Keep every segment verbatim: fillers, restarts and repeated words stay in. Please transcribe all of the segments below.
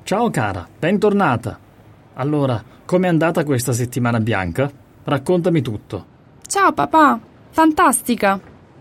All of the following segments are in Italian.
Ciao cara, bentornata. Allora, com'è andata questa settimana bianca? Raccontami tutto. Ciao papà, fantastica.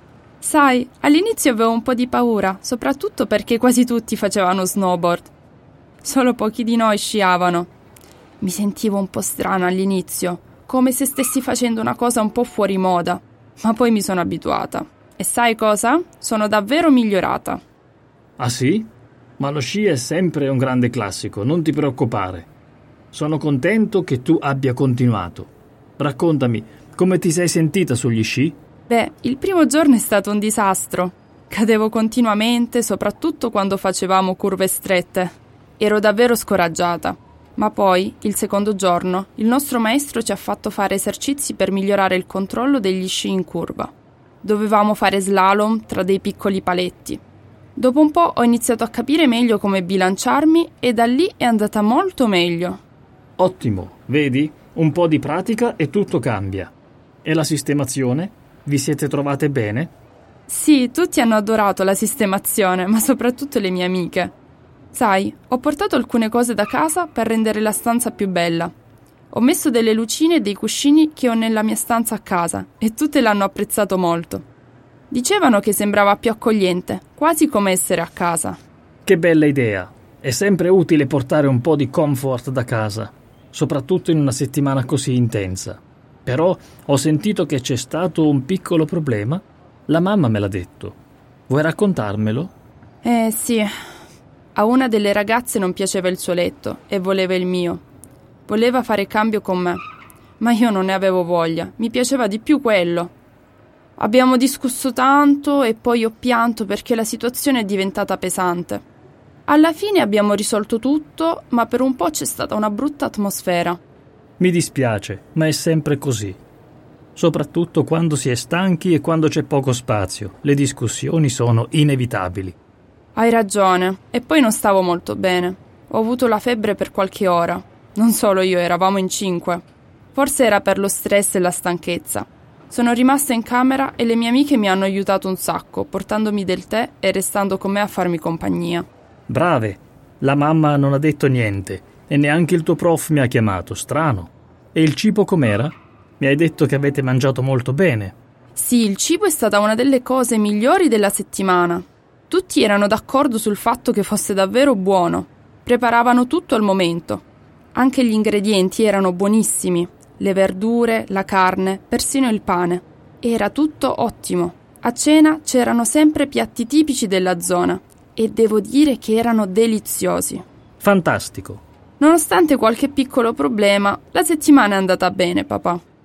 Sai, all'inizio avevo un po' di paura, soprattutto perché quasi tutti facevano snowboard. Solo pochi di noi sciavano. Mi sentivo un po' strana all'inizio, come se stessi facendo una cosa un po' fuori moda, ma poi mi sono abituata. E sai cosa? Sono davvero migliorata. Ah sì? Ma lo sci è sempre un grande classico, non ti preoccupare. Sono contento che tu abbia continuato. Raccontami, come ti sei sentita sugli sci? Beh, il primo giorno è stato un disastro. Cadevo continuamente, soprattutto quando facevamo curve strette. Ero davvero scoraggiata. Ma poi, il secondo giorno, il nostro maestro ci ha fatto fare esercizi per migliorare il controllo degli sci in curva. Dovevamo fare slalom tra dei piccoli paletti. Dopo un po' ho iniziato a capire meglio come bilanciarmi e da lì è andata molto meglio. Ottimo, vedi? Un po' di pratica e tutto cambia. E la sistemazione? Vi siete trovate bene? Sì, tutti hanno adorato la sistemazione, ma soprattutto le mie amiche. Sai, ho portato alcune cose da casa per rendere la stanza più bella. Ho messo delle lucine e dei cuscini che ho nella mia stanza a casa e tutte l'hanno apprezzato molto. Dicevano che sembrava più accogliente, quasi come essere a casa. Che bella idea! È sempre utile portare un po' di comfort da casa, soprattutto in una settimana così intensa. Però ho sentito che c'è stato un piccolo problema. La mamma me l'ha detto. Vuoi raccontarmelo? Eh sì. A una delle ragazze non piaceva il suo letto e voleva il mio. Voleva fare cambio con me, ma io non ne avevo voglia. Mi piaceva di più quello. Abbiamo discusso tanto e poi ho pianto perché la situazione è diventata pesante. Alla fine abbiamo risolto tutto, ma per un po' c'è stata una brutta atmosfera. Mi dispiace, ma è sempre così. Soprattutto quando si è stanchi e quando c'è poco spazio. Le discussioni sono inevitabili. Hai ragione. E poi non stavo molto bene. Ho avuto la febbre per qualche ora. Non solo io, eravamo in cinque. Forse era per lo stress e la stanchezza. Sono rimasta in camera e le mie amiche mi hanno aiutato un sacco, portandomi del tè e restando con me a farmi compagnia. Brave! La mamma non ha detto niente e neanche il tuo prof mi ha chiamato, strano. E il cibo com'era? Mi hai detto che avete mangiato molto bene. Sì, il cibo è stata una delle cose migliori della settimana. Tutti erano d'accordo sul fatto che fosse davvero buono. Preparavano tutto al momento. Anche gli ingredienti erano buonissimi. Le verdure, la carne, persino il pane. Era tutto ottimo. A cena c'erano sempre piatti tipici della zona e devo dire che erano deliziosi. Fantastico. Nonostante qualche piccolo problema, la settimana è andata bene, papà.